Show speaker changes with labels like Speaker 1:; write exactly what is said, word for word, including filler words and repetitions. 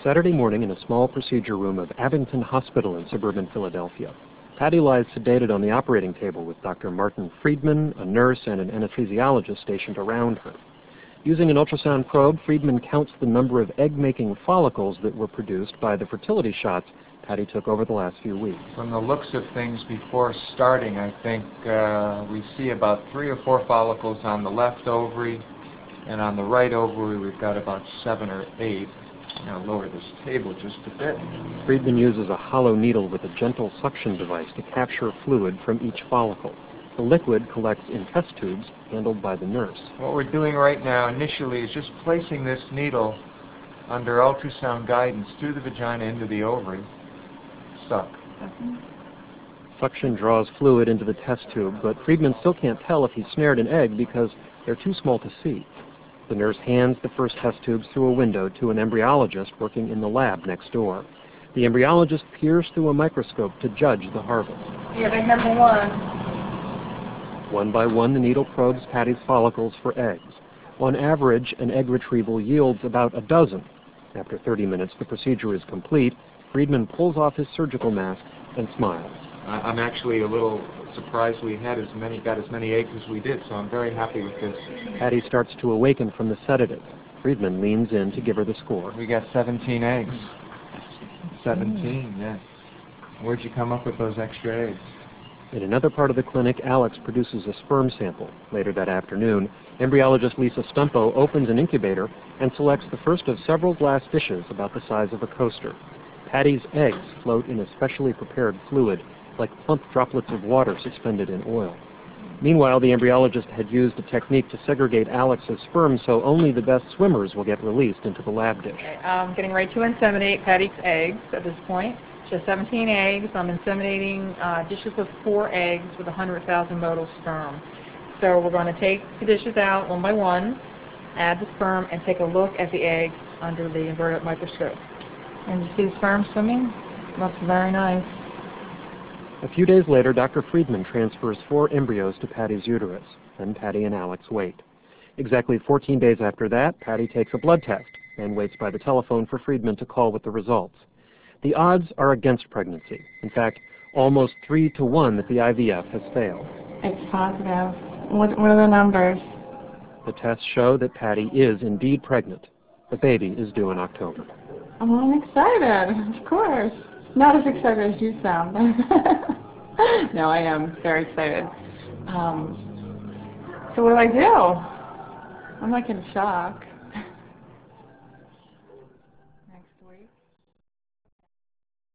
Speaker 1: Saturday morning in a small procedure room of Abington Hospital in suburban Philadelphia. Patty lies sedated on the operating table with Doctor Martin Friedman, a nurse, and an anesthesiologist stationed around her. Using an ultrasound probe, Friedman counts the number of egg-making follicles that were produced by the fertility shots Patty took over the last few weeks.
Speaker 2: From the looks of things before starting, I think uh, we see about three or four follicles on the left ovary, and on the right ovary we've got about seven or eight. I'm going to lower this table just a bit.
Speaker 1: Friedman uses a hollow needle with a gentle suction device to capture fluid from each follicle. The liquid collects in test tubes handled by the nurse.
Speaker 2: What we're doing right now initially is just placing this needle under ultrasound guidance through the vagina into the ovary. Suck.
Speaker 1: Suction draws fluid into the test tube, but Friedman still can't tell if he's snared an egg because they're too small to see. The nurse hands the first test tubes through a window to an embryologist working in the lab next door. The embryologist peers through a microscope to judge the harvest.
Speaker 3: Yeah, big number one.
Speaker 1: One by one, the needle probes Patty's follicles for eggs. On average, an egg retrieval yields about a dozen. After thirty minutes, the procedure is complete. Friedman pulls off his surgical mask and smiles.
Speaker 2: I'm actually a little surprised we had as many, got as many eggs as we did, so I'm very happy with this.
Speaker 1: Patty starts to awaken from the sedative. Friedman leans in to give her the score.
Speaker 2: We got seventeen eggs. seventeen, yeah. Where'd you come up with those extra eggs?
Speaker 1: In another part of the clinic, Alex produces a sperm sample. Later that afternoon, embryologist Lisa Stumpo opens an incubator and selects the first of several glass dishes about the size of a coaster. Patty's eggs float in a specially prepared fluid, like plump droplets of water suspended in oil. Meanwhile, the embryologist had used a technique to segregate Alex's sperm so only the best swimmers will get released into the lab dish.
Speaker 3: Okay, I'm getting ready to inseminate Patty's eggs at this point. She has seventeen eggs. I'm inseminating uh, dishes of four eggs with one hundred thousand motile sperm. So we're going to take the dishes out one by one, add the sperm, and take a look at the eggs under the inverted microscope. And you see the sperm swimming? Looks very nice.
Speaker 1: A few days later, Doctor Friedman transfers four embryos to Patty's uterus. Then Patty and Alex wait. Exactly fourteen days after that, Patty takes a blood test and waits by the telephone for Friedman to call with the results. The odds are against pregnancy. In fact, almost three to one that the I V F has failed.
Speaker 3: It's positive. What, what are the numbers?
Speaker 1: The tests show that Patty is indeed pregnant. The baby is due in October.
Speaker 3: Oh, I'm excited, of course. Not as excited as you sound. No, I am very excited. Um, so what do I do? I'm like in shock. Next week.